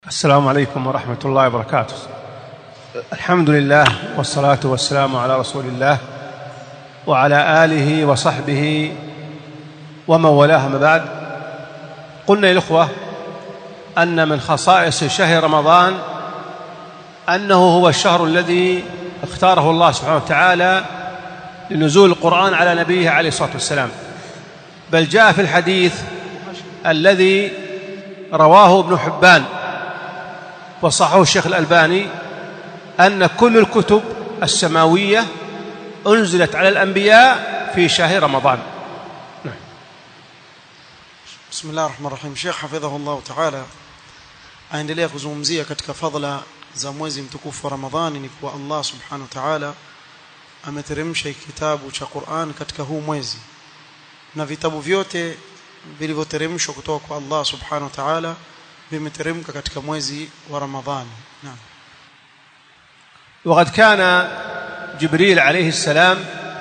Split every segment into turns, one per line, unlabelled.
السلام عليكم ورحمة الله وبركاته. الحمد لله والصلاة والسلام على رسول الله وعلى آله وصحبه ومن والاه، ما بعد. قلنا يا الأخوة أن من خصائص شهر رمضان أنه هو الشهر الذي اختاره الله سبحانه وتعالى لنزول القرآن على نبيه عليه الصلاة والسلام، بل جاء في الحديث الذي رواه ابن حبان وصححه الشيخ الألباني أن كل الكتب السماوية أنزلت على الأنبياء في شهر رمضان.
بسم الله الرحمن الرحيم. Sheikh hafidhahullah ta'ala aendelea kuzungumzia katika fadhila za mwezi mtukufu wa Ramadhani ni kwa Allah subhanahu wa ta'ala ameteremsha kitabu cha Qur'an katika huu mwezi, na vitabu vyote vilivyoteremshwa kutoka kwa Allah subhanahu wa ta'ala vimeteremka katika mwezi wa Ramadhani. Naam.
وقد كان جبريل عليه السلام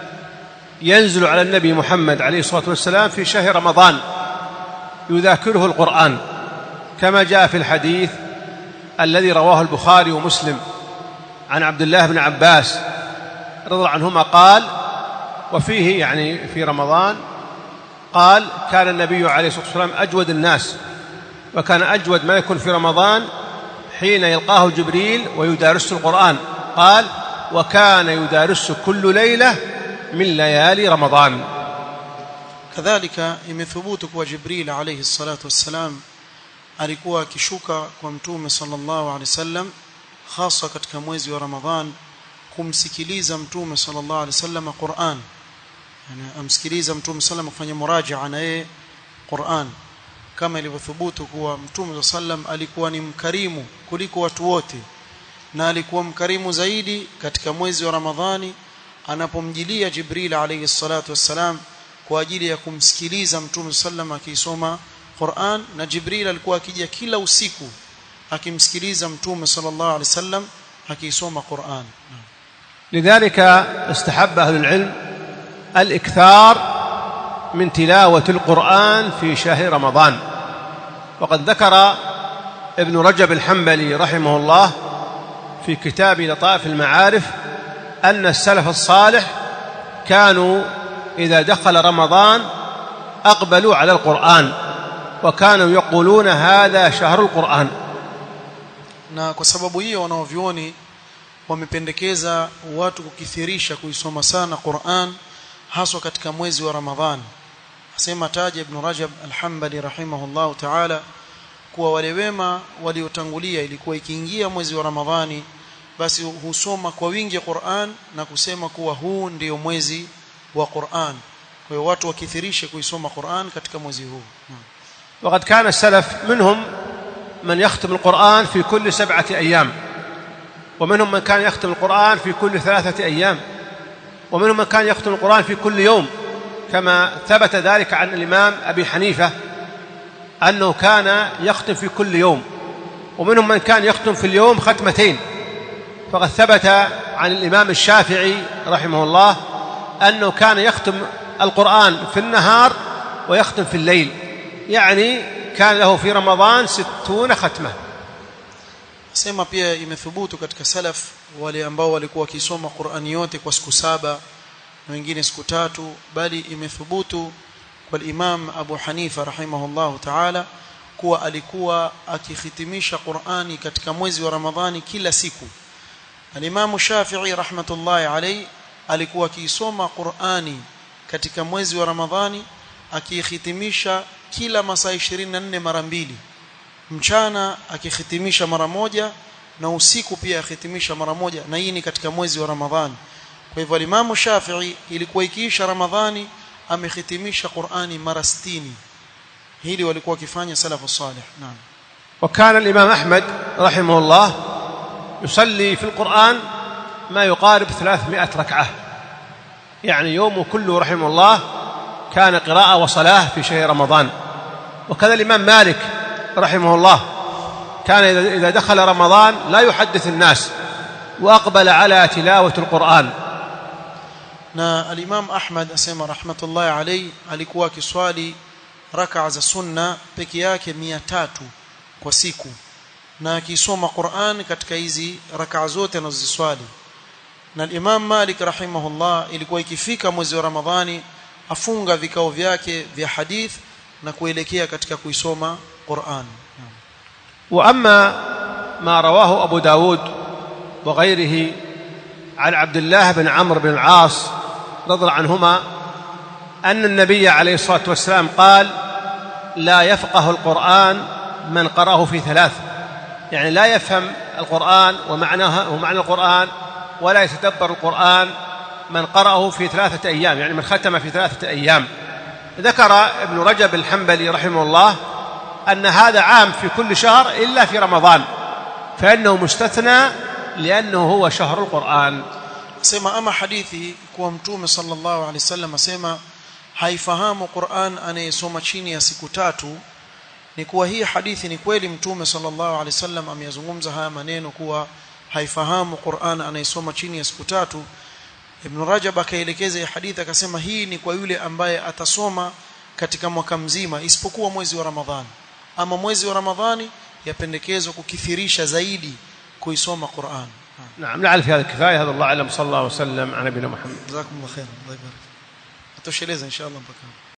ينزل على النبي محمد عليه الصلاة والسلام في شهر رمضان يذاكره القرآن، كما جاء في الحديث الذي رواه البخاري ومسلم عن عبد الله بن عباس رضي الله عنهما قال، وفيه يعني في رمضان قال: كان النبي عليه الصلاة والسلام أجود الناس، وكان أجود ما يكون في رمضان حين يلقاه جبريل ويدارس القرآن. قال: وكان يدارس كل ليلة من ليالي رمضان.
Kadhalika imethubutu kwa Jibril alayhi salatu wassalam alikuwa akishuka kwa mtume sallallahu alayhi wasallam hasa katika mwezi wa Ramadhan kumsikiliza mtume sallallahu alayhi wasallam Qur'an, yani amsikiliza mtume sallallahu kufanya murajaa na yeye Qur'an, kama ilivyothubutu kuwa mtume sallam alikuwa ni mkarimu kuliko watu wote, na alikuwa mkarimu zaidi katika mwezi wa Ramadhani anapomjilia Jibril alayhi salatu wassalam kwa ajili ya kumsikiliza mtume sallam akisoma Qur'an, na Jibril alikuwa akija kila usiku akimsikiliza mtume sallallahu alayhi wasallam akisoma Qur'an.
لذلك استحب أهل العلم الإكثار من تلاوة القرآن في شهر رمضان. وقد ذكر ابن رجب الحنبلي رحمه الله في كتاب لطائف المعارف أن السلف الصالح كانوا إذا دخل رمضان أقبلوا على القرآن وكانوا يقولون هذا شهر القرآن.
Na kwa sababu hiyo wanaovioni wamependekeza watu kukithirisha kuisoma sana Qur'an haswa katika mwezi wa Ramadhani. Asema taja Ibn Rajab al-Hanbali rahimahullah ta'ala kuwa wale wema waliotangulia ilikuwa ikiingia mwezi wa Ramadhani basi husoma kwa wingi Qur'an na kusema kuwa huu ndio mwezi wa Qur'an. Kwa hiyo watu wakithirishe kuisoma Qur'an katika mwezi huu.
وقد كان السلف منهم من يختم القرآن في كل 7 أيام، ومنهم من كان يختم القرآن في كل 3 أيام، ومنهم من كان يختم القرآن في كل يوم، كما ثبت ذلك عن الإمام أبي حنيفة أنه كان يختم في كل يوم، ومنهم من كان يختم في اليوم ختمتين. فقد ثبت عن الإمام الشافعي رحمه الله أنه كان يختم القرآن في النهار ويختم في الليل، يعني كان له في رمضان 60 ختمة.
Sema pia imethubutu katika salaf wale ambao walikuwa wakisoma Qur'ani yote kwa siku 7 na wengine siku 3, bali imethubutu kwa Imam Abu Hanifa rahimahullah ta'ala kuwa alikuwa akihitimisha Qur'ani katika mwezi wa Ramadhani kila siku. Al-Imam Shafi'i rahmatullahi alayhi alikuwa akisoma Qur'ani katika mwezi wa Ramadhani akihitimisha kila masaa 24 mara 2, mchana akihitimisha mara 1 na usiku pia akihitimisha mara 1, na hii ni katika mwezi wa Ramadhani. Kwa hivyo Imam Shafi'i ilikuwa ikiisha Ramadhani amehitimisha Qur'ani mara 60. Hili walikuwa wakifanya salafu salih. Naam.
وكان الإمام أحمد رحمه الله يصلي في القرآن ما يقارب 300 ركعة، يعني يومه كله رحمه الله كان قراءة وصلاة في شهر رمضان. وكذا الإمام مالك رحمه الله كان إذا دخل رمضان لا يحدث الناس وأقبل على تلاوة القرآن.
na al-Imam Ahmad asema rahmatullahi alayhi alikuwa akiswali rak'a za sunna peke yake 300 kwa siku, na akisoma Qur'an katika hizi rakaa zote anazoziswali. Na Imam Malik rahimahullah ilikuwa ikifika mwezi wa Ramadhani afunga vikao vyake vya hadith na kuelekea katika kuisoma Qur'an.
Wa amma ma rawahu Abu Dawud wa ghayrihi an Abdullah bin Amr bin al-As radhiallahu anhuma anna an-nabiy alayhi salatu wassalam qala la yafqahu al-Qur'an man qara'ahu fi thalath, يعني لا يفهم القرآن ومعنى القرآن ولا يتدبر القرآن من قرأه في 3 أيام، يعني من ختم في 3 أيام. ذكر ابن رجب الحنبلي رحمه الله أن هذا عام في كل شهر إلا في رمضان، فإنه مستثنى لأنه هو شهر القرآن.
سمع أما حديثي كوا متوم صلى الله عليه وسلم سمع haifahamu Qur'an anayesoma chini ya siku 3. Ni kuwa hii hadithi ni kweli mtume sallallahu alaihi wasallam ameyazungumza haya maneno kuwa haifahamu Qur'an anayesoma chini ya siku 3. Ibn Rajab akaelekeza hii hadithi akasema hii ni kwa yule ambaye atasoma katika mwaka mzima isipokuwa mwezi wa Ramadhani. Ama mwezi wa Ramadhani yapendekezwa kukithirisha zaidi kuisoma Qur'an.
نعم نعرف هذا الكفاية. هذا الله أعلم. صلى الله وسلم على نبينا محمد.
جزاكم الله خيرا. الله يبارك. atosheleza inshallah mpaka